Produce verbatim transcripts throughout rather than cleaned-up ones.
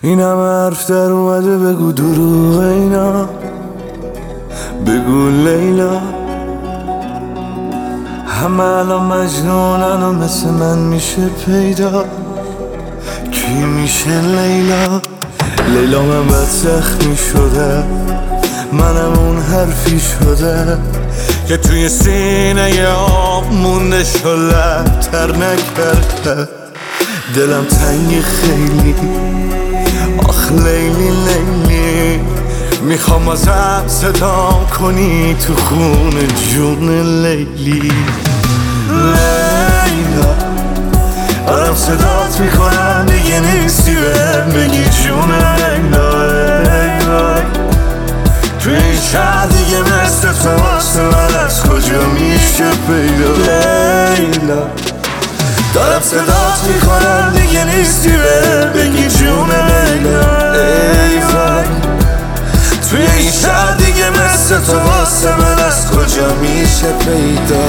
این همه حرف در اومده بگو دروغ اینا، بگو لیلا. همه الان مجنونن و مثل من میشه پیدا، کی میشه لیلا؟ لیلا من بد زخمی شده، منم اون حرفی شده که توی سینه آب مونده شلتر نکرده. دلم تنگی خیلی، آخ لیلی لیلی، میخوام ازم صدا کنی تو خون جون لیلی. لیلا دارم صدات میکنم دیگه نیستی، بهم بگی جون لیلا. لیلا توی این شهر دیگه مثل تو واسه من از کجا میشه پیدا؟ لیلا دارم صدات میکنم دیگه نیستی، بهم بگی جون لیلا. لیلا توی این شهر دیگه مثل تو واسه من از کجا میشه پیدا؟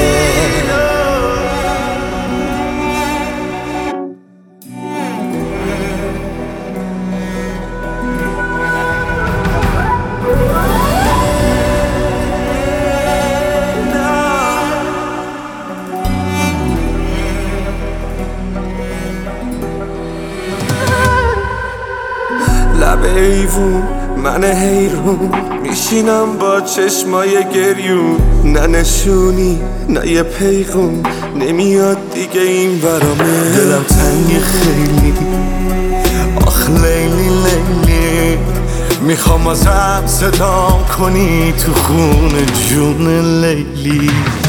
لب ایوون من حیرون میشینم با چشمای گریون، نه نشونی نه یه پیغون نمیاد دیگه این برامه. دلم تنگی خیلی، آخ لیلی لیلی، میخوام ازم صدا کنی تو خون جون لیلی.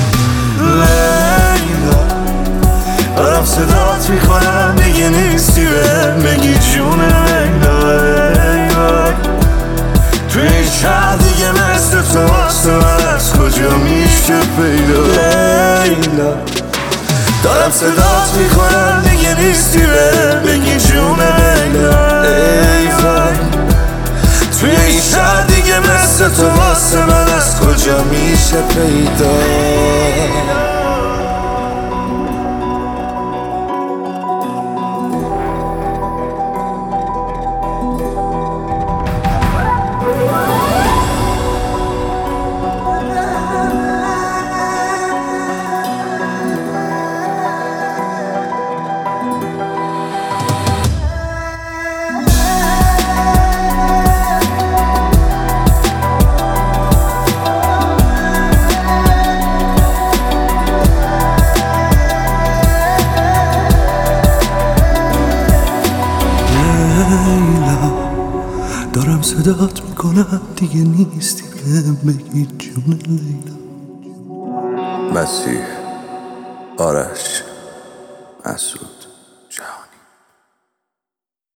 لیلا دارم صدات میکنم دیگه نیستی، بهم بگی جون لیلا. توی این شهر دیگه مثل تو واسه من از کجا میشه پیدا؟ لیلا دارم صدات میکنم دیگه نیستی، بهم بگی جون لیلا. لیلا توی این شهر دیگه مثل تو واسه من از کجا میشه پیدا؟ دارم صدات میکنم دیگه نیستی، بهم بگی جون لیلا. مسیح، آرش، مسعود.